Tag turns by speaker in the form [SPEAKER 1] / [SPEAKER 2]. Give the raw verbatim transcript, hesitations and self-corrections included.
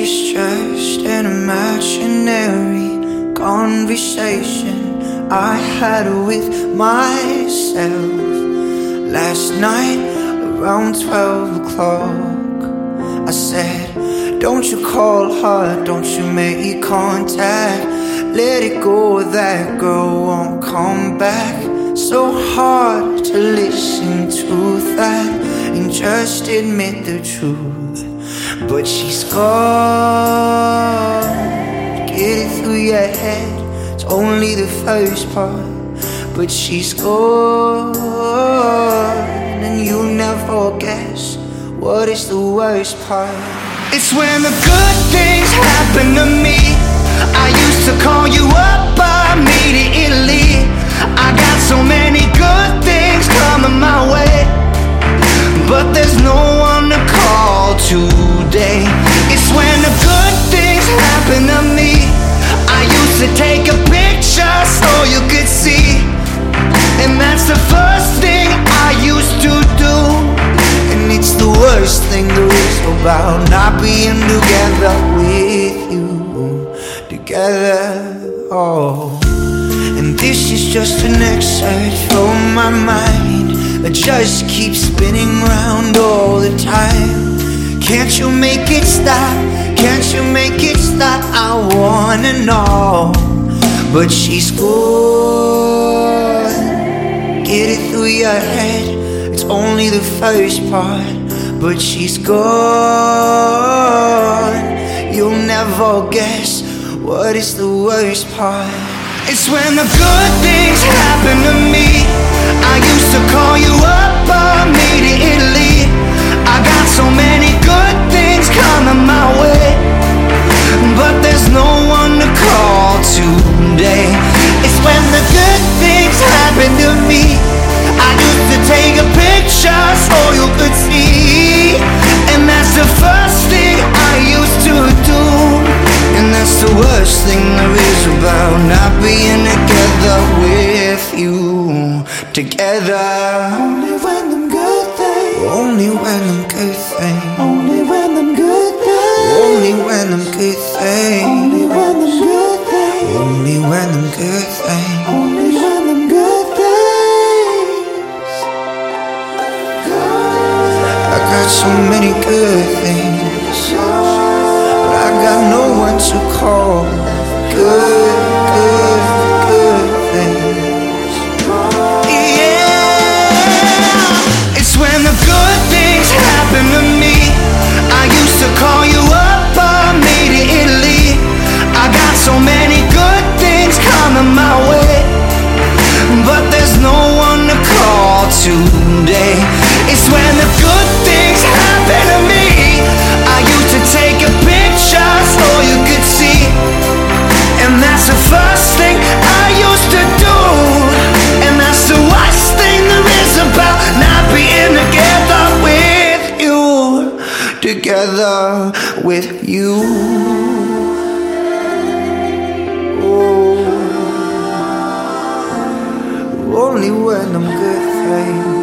[SPEAKER 1] is just an imaginary conversation I had with myself last night around twelve o'clock. I said, don't you call her, don't you make contact. Let it go, that girl won't come back. So hard to listen to that and just admit the truth. But she's gone. Get it through your head, it's only the first part. But she's gone, and you'll never guess what is the worst part. It's when the good things happen to me. I used to call you up immediately. I got so many good things coming my way, but there's no one to call today. It's when the good things happen to me. I used to take a picture so you could see, and that's the first thing I used to do. And it's the worst thing there is about not being together with you. Together, oh. And this is just an excerpt from my mind that just keeps spinning round all the time. Can't you make it stop? Can't you make it stop? I wanna know. But she's gone. Get it through your head, it's only the first part. But she's gone. You'll never guess what is the worst part. It's when the good things happen to me. I used to call you up immediately. I got so many good things coming my way, but there's no one to call today. It's when the good things happen to me. I used to take a picture so you could see, and that's the first thing I used to do. And that's the worst thing there is about not being together with you. Together, only when them good things, only when them good things, only when them good things, only when them good things, only when them good things, only when them good things, only when them good things. I got so many good things, but I got no one to call good, good, good things. Yeah, it's when the good things happen to me. I used to call you up immediately. I got so many good things coming my way, but there's no one to call today. It's when the good things happen to me. I used to take a picture so you could see, and that's the first thing I used to do. And that's the worst thing there is about not being together with you. Together with you. Oh, only when I'm good things.